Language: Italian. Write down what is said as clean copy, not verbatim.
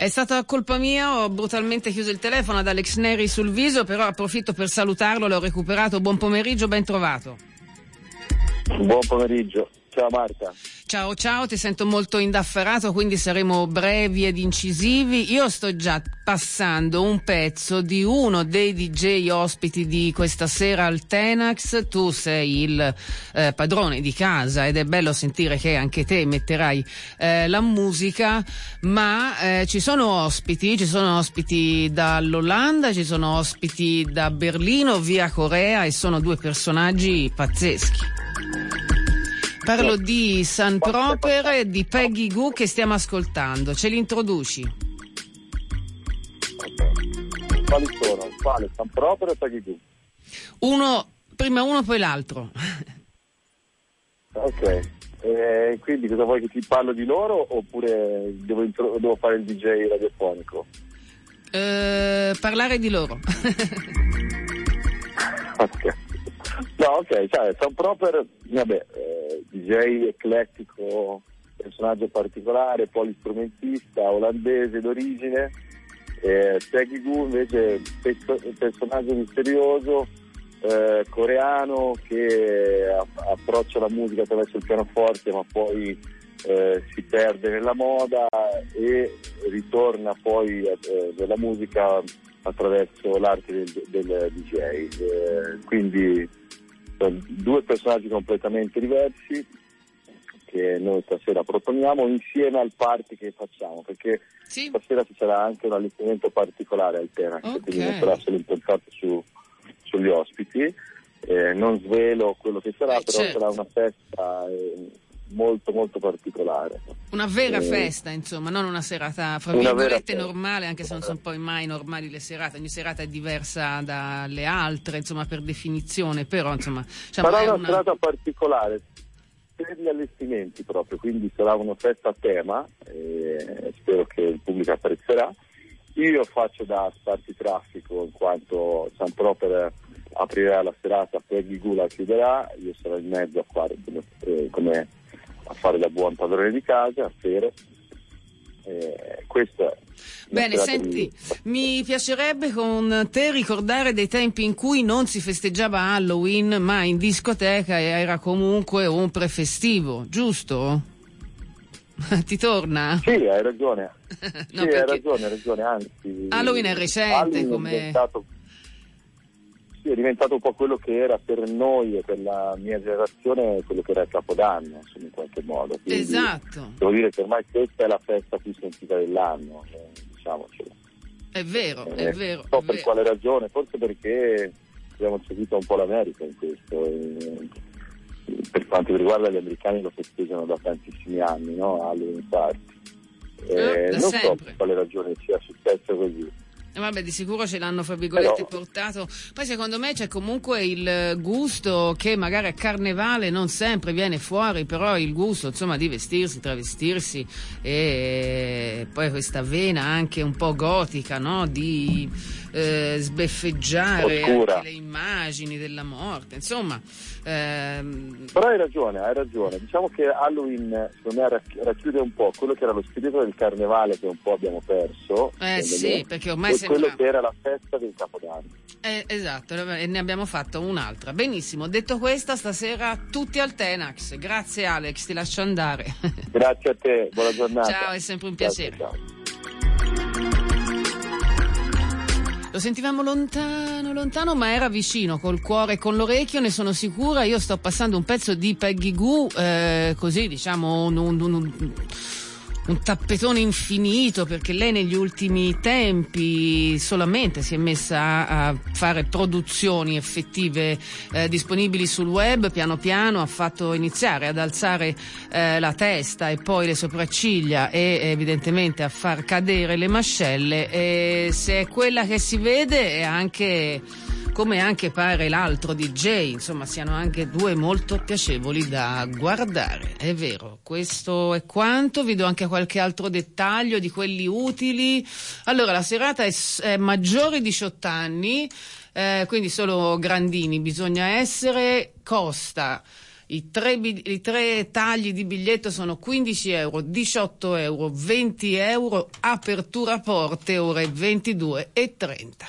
È stata colpa mia, ho brutalmente chiuso il telefono ad Alex Neri sul viso, però approfitto per salutarlo, l'ho recuperato. Buon pomeriggio, ben trovato. Buon pomeriggio, ciao Marta. Ciao, ti sento molto indaffarato, quindi saremo brevi ed incisivi. Io sto già passando un pezzo di uno dei DJ ospiti di questa sera al Tenax. Tu sei il padrone di casa ed è bello sentire che anche te metterai la musica, ma ci sono ospiti dall'Olanda, ci sono ospiti da Berlino, via Corea, e sono due personaggi pazzeschi. Parlo di Sun Proper e di Peggy Gou che stiamo ascoltando. Ce li introduci? Quali sono? Quale? Sun Proper e Peggy Gou? Prima uno poi l'altro. Ok, quindi cosa vuoi, che ti parlo di loro oppure devo fare il DJ radiofonico? Parlare di loro. Ok. No, ok, cioè Sun Proper, vabbè, DJ eclettico, personaggio particolare, polistrumentista, olandese d'origine. Peggy Gou invece personaggio misterioso, coreano, che approccia la musica attraverso il pianoforte, ma poi si perde nella moda e ritorna poi nella musica attraverso l'arte del DJ. Quindi due personaggi completamente diversi che noi stasera proponiamo insieme al party che facciamo, perché sì, stasera ci sarà anche un allestimento particolare al Tenax, okay, quindi non sarà solo impostato sugli ospiti. Non svelo quello che sarà, però certo, sarà una festa molto molto particolare. Una vera festa, insomma, non una serata fra virgolette normale, anche se non sono poi mai normali le serate, ogni serata è diversa dalle altre, insomma, per definizione, però insomma diciamo, sarà una serata particolare per gli allestimenti proprio, quindi sarà una festa a tema, spero che il pubblico apprezzerà. Io faccio da spartitraffico, in quanto Sun Proper aprirà la serata, Peggy Gou la chiuderà, io sarò in mezzo a fare come a fare da buon padrone di casa, spero. Questo è. Bene, senti, mi piacerebbe con te ricordare dei tempi in cui non si festeggiava Halloween, ma in discoteca era comunque un prefestivo, giusto? Ti torna? Sì, hai ragione. No, sì, perché hai ragione, anzi. Halloween è recente, Halloween come... è diventato un po' quello che era per noi e per la mia generazione quello che era il Capodanno, insomma, in qualche modo. Quindi, esatto. Devo dire che ormai questa è la festa più sentita dell'anno, diciamocelo. È vero, è vero. Non so per quale ragione, forse perché abbiamo seguito un po' l'America in questo. Per quanto riguarda gli americani lo festeggiano da tantissimi anni, no? Halloween party. Non sempre. So per quale ragione sia successo così. Vabbè, di sicuro ce l'hanno fra virgolette portato. Poi secondo me c'è comunque il gusto che magari a carnevale non sempre viene fuori, però il gusto insomma di vestirsi, travestirsi, e poi questa vena anche un po' gotica, no? Di sbeffeggiare oscura, anche le immagini della morte, insomma. Però hai ragione. Diciamo che Halloween secondo me racchiude un po' quello che era lo spirito del carnevale che un po' abbiamo perso. Sì, perché ormai quello che era la festa del Capodanno. Esatto, e ne abbiamo fatto un'altra. Benissimo, detto questo, stasera tutti al Tenax. Grazie Alex, ti lascio andare. Grazie a te, buona giornata. Ciao, è sempre un piacere. Ciao. Lo sentivamo lontano, ma era vicino, col cuore e con l'orecchio, ne sono sicura. Io sto passando un pezzo di Peggy Gou, così diciamo un tappetone infinito, perché lei negli ultimi tempi solamente si è messa a fare produzioni effettive disponibili sul web. Piano piano ha fatto iniziare ad alzare la testa e poi le sopracciglia e evidentemente a far cadere le mascelle, e se è quella che si vede è anche, come anche pare l'altro DJ, insomma siano anche due molto piacevoli da guardare. È vero, questo è quanto. Vi do anche qualche altro dettaglio di quelli utili. Allora, la serata è maggiori 18 anni, quindi solo grandini bisogna essere. Costa I tre tagli di biglietto sono 15 euro, 18 euro, 20 euro, apertura porte ore 22:30.